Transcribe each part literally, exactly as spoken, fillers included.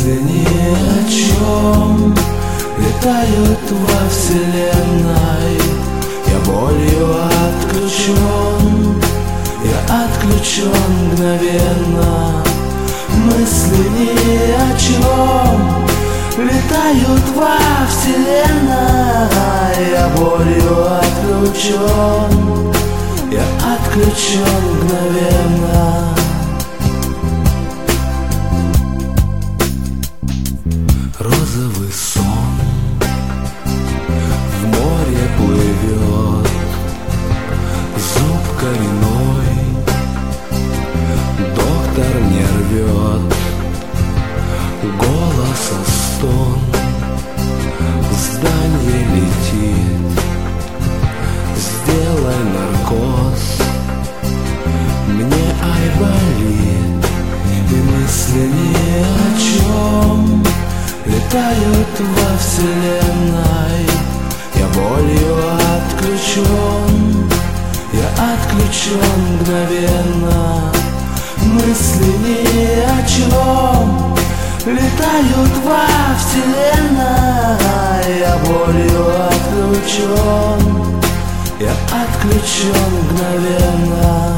мысли ни о чем летают во вселенной. Я болью отключен, я отключен мгновенно. Мысли ни о чем летают во вселенной. Я болью отключен, я отключен мгновенно. Розовый сон в море плывет, зуб коренной доктор не рвет. Голоса стон в здание летит. Сделай наркоз, мне айболит. И мысли ни о чем летают во вселенной. Я болью отключен, я отключен мгновенно. Мысли ни о чем летают во вселенной. Я болью отключен, я отключен мгновенно.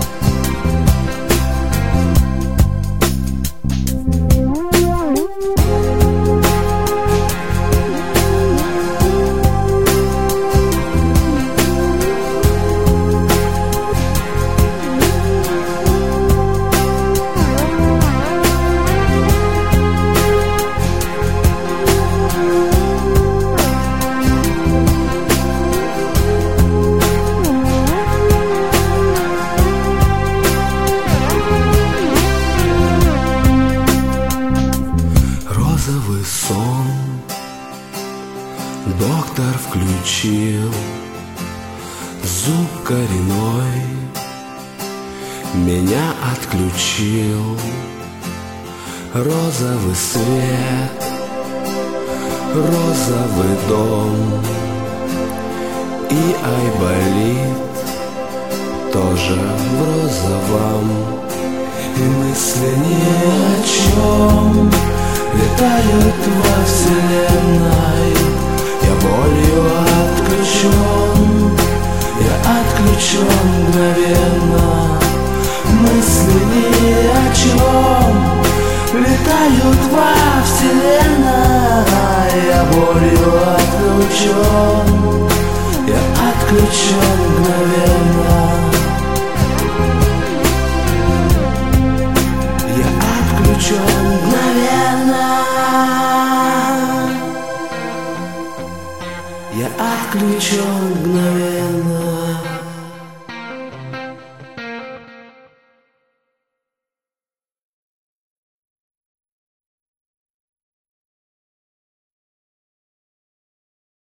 Розовый сон доктор включил, зуб коренной меня отключил. Розовый свет, розовый дом и айболит тоже в розовом. И мысли ни о чем летают во вселенной. Я болью отключен, я отключен мгновенно. Мысли ни о чем летают во вселенной. Я болью отключен, я отключен мгновенно. Я отключен мгновенно. Я отключен мгновенно.